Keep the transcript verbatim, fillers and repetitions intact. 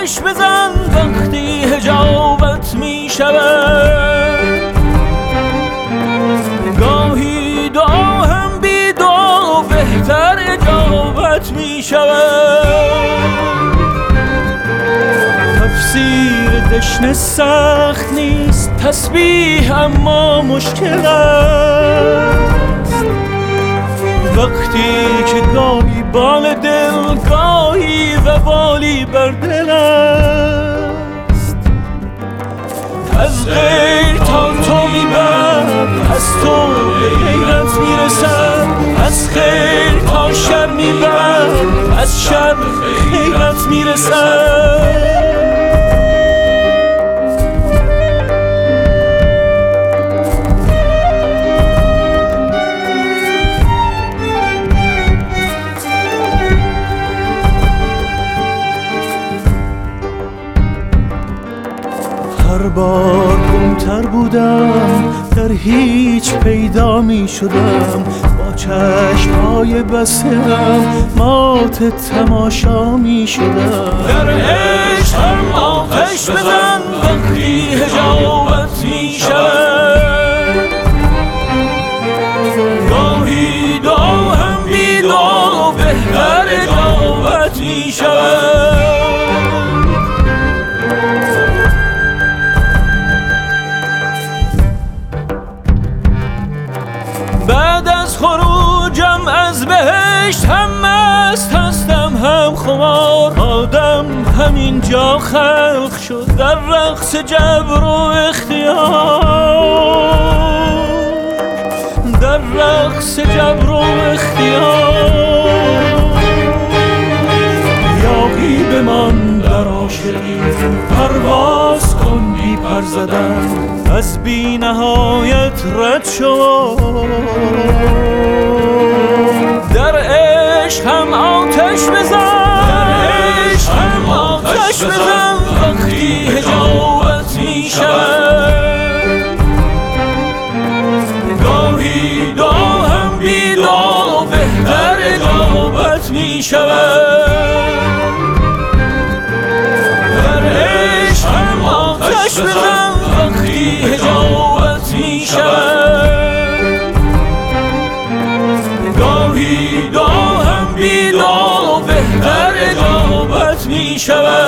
آتش بزن وقتی حجابت می شود. گاهی دعا هم بی دعا بهتر اجابت می شود. تفسیر دشنه سخت نیست، تسبیح اما مشکل است. وقتی که گاهی بال دل گاهی و بالی بر دل است. از غیر تا تو میبرد، از تو به غیرت میرسد. از خیر تا شر میبرد، از شر به غیرت میرسد. هر بار گمتر بودم، در هیچ پیدا می شدم. با چشمهای بسته‌ام مات تماشا می شدم. در عشق هم آتش بزن وقتی حجابت می شود. گاهی دعا هم بی دعا بهتر اجابت می شود. بعد از خروجم از بهشت هم مست هستم هم خمار. آدم همینجا خلق شد در رقص جبر و اختیار. در رقص جبر و اختیار. یاقی بمان در عاشقی، پرواز کن بی پر زدن. از بی نهایت رد شو. در عشق هم آتش بزن. در عشق هم آتش بزن وقتی حجابت می شود. گاهی دعا هم بی دعا بهتر اجابت می شود. در عشق هم آتش بزن وقتی حجابت می شود. گاهی دعا هم بی دعا بهتر اجابت می شود.